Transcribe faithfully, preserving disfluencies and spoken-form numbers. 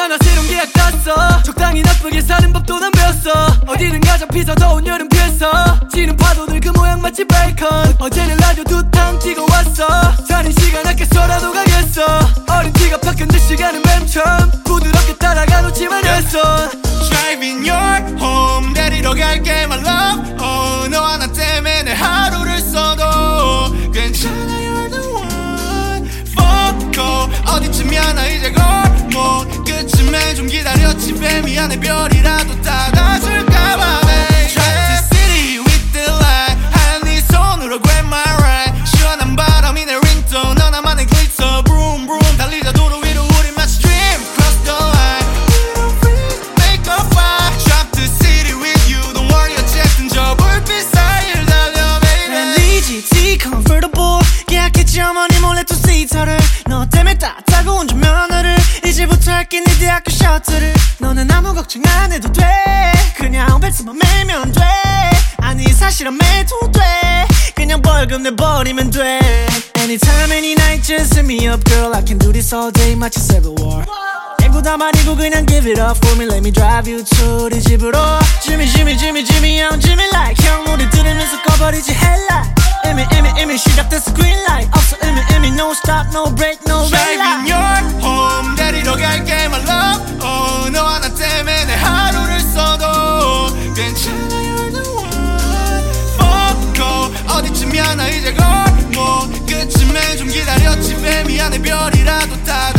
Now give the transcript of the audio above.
하나 새로운 계약 땄어. 적당히 나쁘게 사는 법도 난 배웠어. 어디든 가자 피서 더운 여름 뒤에서 지는 파도들 그 모양 마치 베이컨. 어제는 라디오 두 탕 뛰고 왔어. 자는 시간 아껴서라도 가겠어. 어린 티가 바뀌었는데 시간은 멈춰. 부드럽게 따라가 놓지만 했어. Driving your home 데리러 갈게 my love. oh, 너와 나 때문에 내 하루를 써도 괜찮아 you're the one. Fuck all 어디쯤이야 나 이제 골목 끝쯤에 좀 기다렸지 배 미안해 별이라도 닫아줄까봐 baby. Drive to city with the light 하얀 네 손으로 grab my right. 시원한 바람이 내 ringtone 너 나만의 glitter Broom broom 달리자 도로 위로 우리 마치 dream cross the line. We don't freeze make a fire. Drop the city with you don't worry 어쨌든 저 불빛 사이를 달려 baby. 렌리지 T convertible 계약했지 어머니 몰래 투시터를 너 때문에 따따고 운전면허를 이제부터 할게 네 대학교 셔틀을. 너는 아무 걱정 안 해도 돼 그냥 벨트만 매면 돼. 아니 사실은 매도 돼 그냥 벌금 내버리면 돼. Anytime any night just hit me up girl I can do this all day 마치 Civil War. 앵구 다 말이고 그냥 give it up for me let me drive you to 우리 집으로. Jimmy Jimmy Jimmy Jimmy 형 Jimmy like 형 노래 들으면서 꺼버리지 headlight. 이미 이미 이미 시작됐어 green light 없어 이미 이미 no stop no break no red Driving light. your home 데리러 갈게 my love. oh, 너와 나 때문에 내 하루를 써도 괜찮아 you're the one. Fuck all 어디쯤이야 나 이제 골목 끝쯤에 좀 기다렸지 배 미안해 별이라도 다